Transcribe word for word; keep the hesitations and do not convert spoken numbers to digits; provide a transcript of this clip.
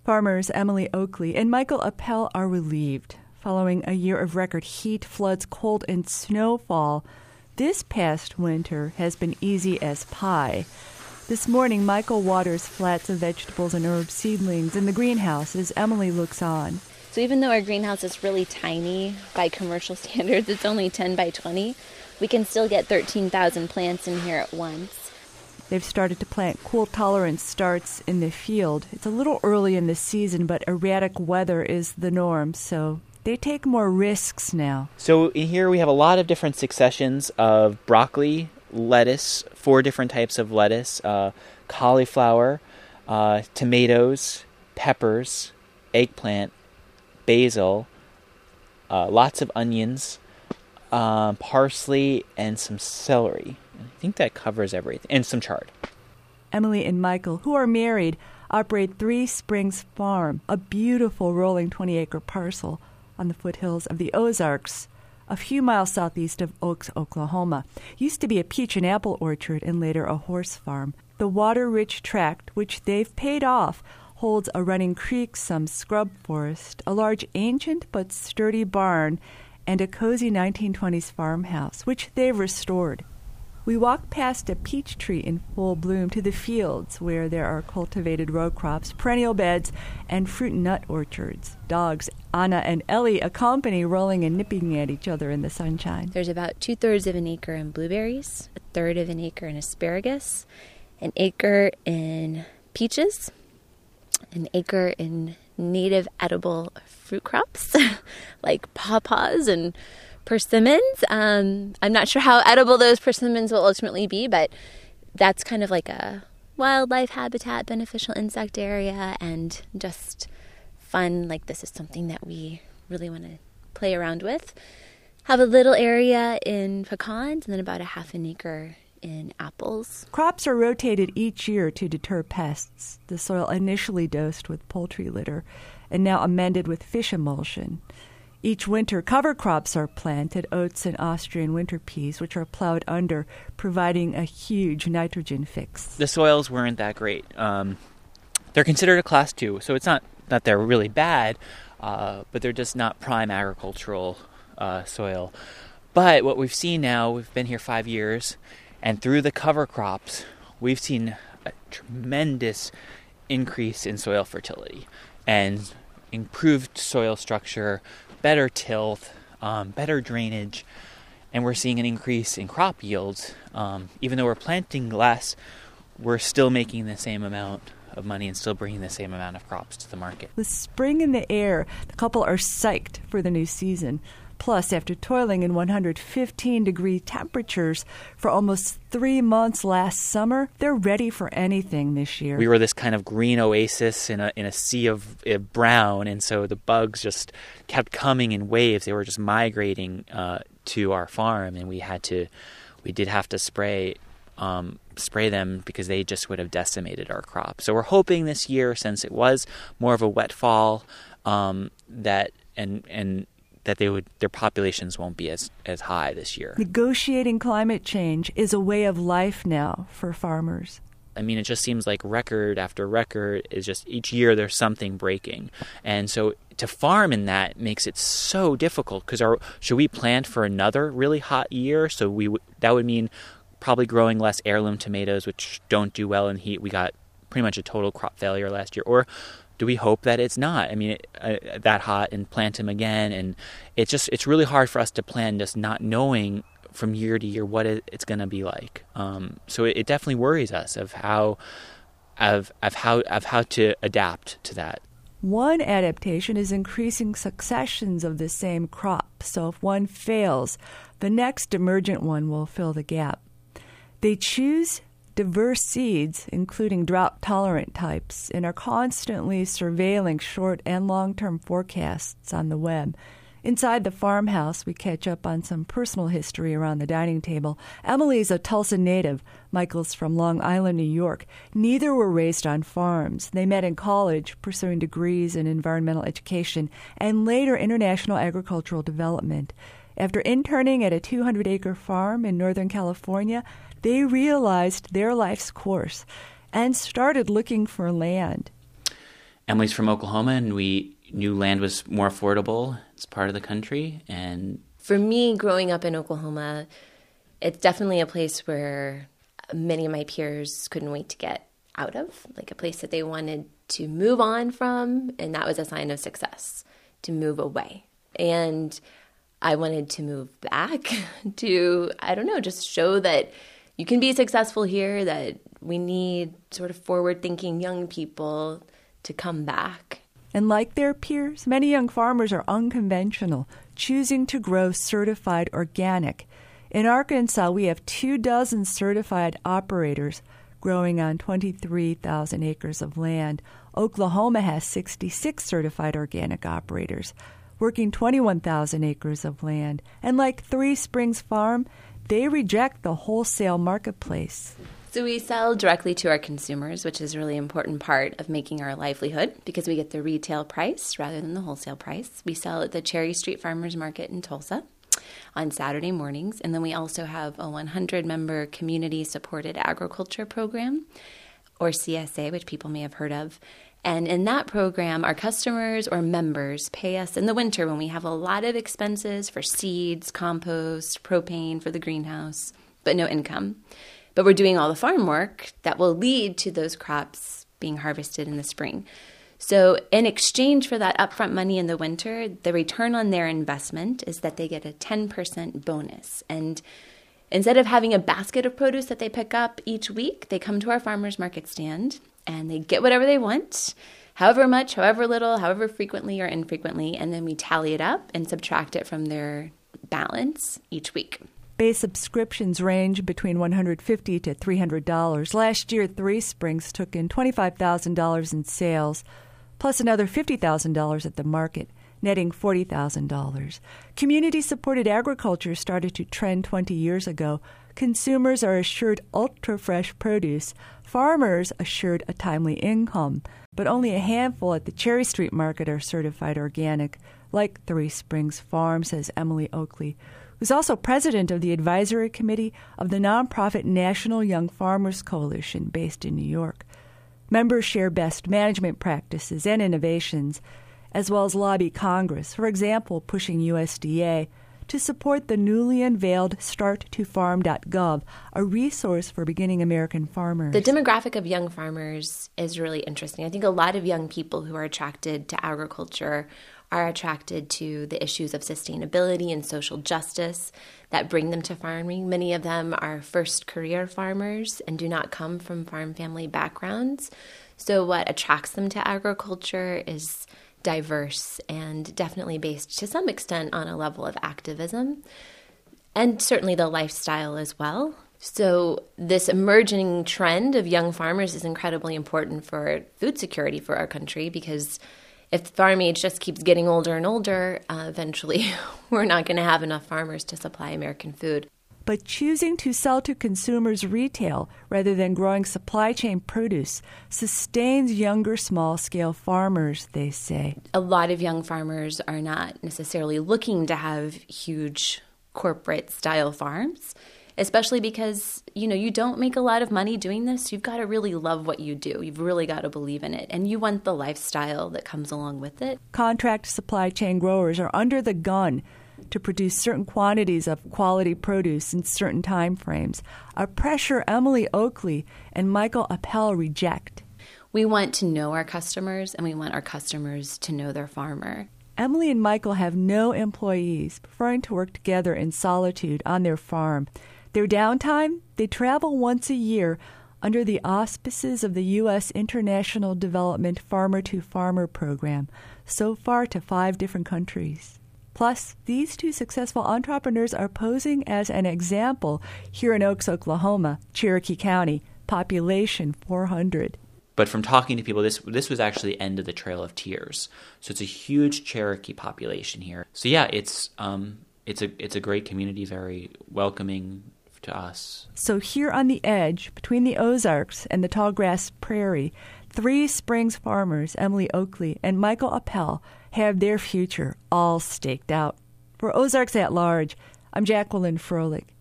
Farmers Emily Oakley and Michael Appel are relieved. Following a year of record heat, floods, cold, and snowfall, this past winter has been easy as pie. This morning, Michael waters flats of vegetables and herb seedlings in the greenhouse as Emily looks on. So even though our greenhouse is really tiny by commercial standards, it's only ten by twenty, we can still get thirteen thousand plants in here at once. They've started to plant cool tolerance starts in the field. It's a little early in the season, but erratic weather is the norm, so they take more risks now. So in here we have a lot of different successions of broccoli, lettuce, four different types of lettuce, uh, cauliflower, uh, tomatoes, peppers, eggplant, basil, uh, lots of onions, uh, parsley, and some celery. I think that covers everything. And some chard. Emily and Michael, who are married, operate Three Springs Farm, a beautiful rolling twenty-acre parcel on the foothills of the Ozarks, a few miles southeast of Oaks, Oklahoma. Used to be a peach and apple orchard and later a horse farm. The water-rich tract, which they've paid off, holds a running creek, some scrub forest, a large ancient but sturdy barn, and a cozy nineteen twenties farmhouse, which they've restored. We walk past a peach tree in full bloom to the fields where there are cultivated row crops, perennial beds, and fruit and nut orchards. Dogs Anna and Ellie accompany, rolling and nipping at each other in the sunshine. There's about two-thirds of an acre in blueberries, a third of an acre in asparagus, an acre in peaches, an acre in native edible fruit crops like pawpaws and persimmons. Um, I'm not sure how edible those persimmons will ultimately be, but that's kind of like a wildlife habitat, beneficial insect area, and just fun. Like, this is something that we really want to play around with. Have a little area in pecans and then about a half an acre in apples. Crops are rotated each year to deter pests. The soil initially dosed with poultry litter and now amended with fish emulsion. Each winter, cover crops are planted, oats and Austrian winter peas, which are plowed under, providing a huge nitrogen fix. The soils weren't that great. Um, they're considered a class two, so it's not that they're really bad, uh, but they're just not prime agricultural uh, soil. But what we've seen now, we've been here five years, and through the cover crops, we've seen a tremendous increase in soil fertility and improved soil structure, better tilth, um, better drainage, and we're seeing an increase in crop yields. Um, even though we're planting less, we're still making the same amount of money and still bringing the same amount of crops to the market. With spring in the air, the couple are psyched for the new season. Plus, after toiling in one hundred fifteen degree temperatures for almost three months last summer, they're ready for anything this year. We were this kind of green oasis in a in a sea of, of brown, and so the bugs just kept coming in waves. They were just migrating uh, to our farm, and we had to, we did have to spray um, spray them because they just would have decimated our crop. So we're hoping this year, since it was more of a wet fall, um, that and and that they would their populations won't be as, as high this year. Negotiating climate change is a way of life now for farmers. I mean, it just seems like record after record is just each year there's something breaking. And so to farm in that makes it so difficult because our should we plant for another really hot year? So we w- that would mean probably growing less heirloom tomatoes, which don't do well in heat. We got pretty much a total crop failure last year. Or do we hope that it's not? I mean, it, uh, that hot and plant them again? And it's just it's really hard for us to plan, just not knowing from year to year what it, it's going to be like. Um, so it, it definitely worries us of how of of how of how to adapt to that. One adaptation is increasing successions of the same crop. So if one fails, the next emergent one will fill the gap. They choose diverse seeds, including drought-tolerant types, and are constantly surveilling short- and long-term forecasts on the web. Inside the farmhouse, we catch up on some personal history around the dining table. Emily's a Tulsa native. Michael's from Long Island, New York. Neither were raised on farms. They met in college, pursuing degrees in environmental education and later international agricultural development. After interning at a two hundred acre farm in Northern California, they realized their life's course and started looking for land. Emily's from Oklahoma, and we knew land was more affordable as part of the country. And for me, growing up in Oklahoma, it's definitely a place where many of my peers couldn't wait to get out of, like a place that they wanted to move on from, and that was a sign of success, to move away. And I wanted to move back to, I don't know, just show that you can be successful here, that we need sort of forward-thinking young people to come back. And like their peers, many young farmers are unconventional, choosing to grow certified organic. In Arkansas, we have two dozen certified operators growing on twenty-three thousand acres of land. Oklahoma has sixty-six certified organic operators working twenty-one thousand acres of land. And like Three Springs Farm, they reject the wholesale marketplace. So we sell directly to our consumers, which is a really important part of making our livelihood because we get the retail price rather than the wholesale price. We sell at the Cherry Street Farmers Market in Tulsa on Saturday mornings. And then we also have a one hundred member community-supported agriculture program, or C S A, which people may have heard of. And in that program, our customers or members pay us in the winter when we have a lot of expenses for seeds, compost, propane for the greenhouse, but no income. But we're doing all the farm work that will lead to those crops being harvested in the spring. So in exchange for that upfront money in the winter, the return on their investment is that they get a ten percent bonus. And instead of having a basket of produce that they pick up each week, they come to our farmers market stand and they get whatever they want, however much, however little, however frequently or infrequently, and then we tally it up and subtract it from their balance each week. Base subscriptions range between one hundred fifty dollars to three hundred dollars. Last year, Three Springs took in twenty-five thousand dollars in sales, plus another fifty thousand dollars at the market, netting forty thousand dollars. Community-supported agriculture started to trend twenty years ago. Consumers are assured ultra-fresh produce. Farmers assured a timely income. But only a handful at the Cherry Street Market are certified organic, like Three Springs Farm, says Emily Oakley, who's also president of the advisory committee of the nonprofit National Young Farmers Coalition based in New York. Members share best management practices and innovations, as well as lobby Congress, for example, pushing U S D A to support the newly unveiled start to farm dot gov, a resource for beginning American farmers. The demographic of young farmers is really interesting. I think a lot of young people who are attracted to agriculture are attracted to the issues of sustainability and social justice that bring them to farming. Many of them are first career farmers and do not come from farm family backgrounds. So what attracts them to agriculture is diverse and definitely based to some extent on a level of activism and certainly the lifestyle as well. So this emerging trend of young farmers is incredibly important for food security for our country because if the farm age just keeps getting older and older, uh, eventually we're not going to have enough farmers to supply American food. But choosing to sell to consumers retail rather than growing supply chain produce sustains younger small-scale farmers, they say. A lot of young farmers are not necessarily looking to have huge corporate-style farms, especially because, you know, you don't make a lot of money doing this. You've got to really love what you do. You've really got to believe in it. And you want the lifestyle that comes along with it. Contract supply chain growers are under the gun to produce certain quantities of quality produce in certain time frames, a pressure Emily Oakley and Michael Appel reject. We want to know our customers, and we want our customers to know their farmer. Emily and Michael have no employees, preferring to work together in solitude on their farm. Their downtime? They travel once a year under the auspices of the U S International Development Farmer-to-Farmer program, so far to five different countries. Plus, these two successful entrepreneurs are posing as an example here in Oaks, Oklahoma, Cherokee County, population four hundred. But from talking to people, this this was actually the end of the Trail of Tears. So it's a huge Cherokee population here. So yeah, it's um it's a it's a great community, very welcoming to us. So here on the edge, between the Ozarks and the Tallgrass Prairie, Three Springs farmers, Emily Oakley and Michael Appel, have their future all staked out. For Ozarks at Large, I'm Jacqueline Froelich.